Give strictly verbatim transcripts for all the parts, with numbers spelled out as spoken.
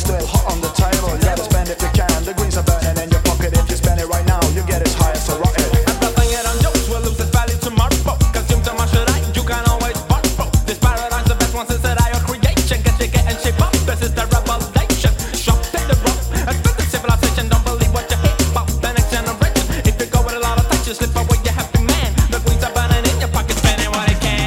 still hot on the table. You gotta spend if you can. The greens are burning in your pocket. If you spend it right now, you get as high as a rocket. And nothing it on jokes will lose its value tomorrow. Consume too much today, you can always borrow. This paradise, the best one since that I creation. Get shaken and shape up, this is the revelation. Shock, take the rope, advance civilization. Don't believe what you hear about the next generation. If you go with a lot of touch, you slip away, you happy man. The greens are burning in your pocket, spending what it can.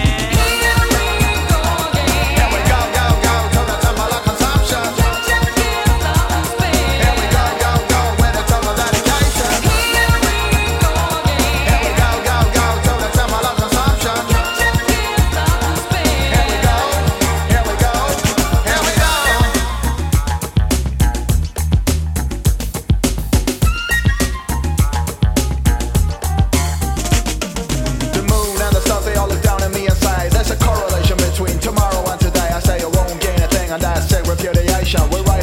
Repudiation. We're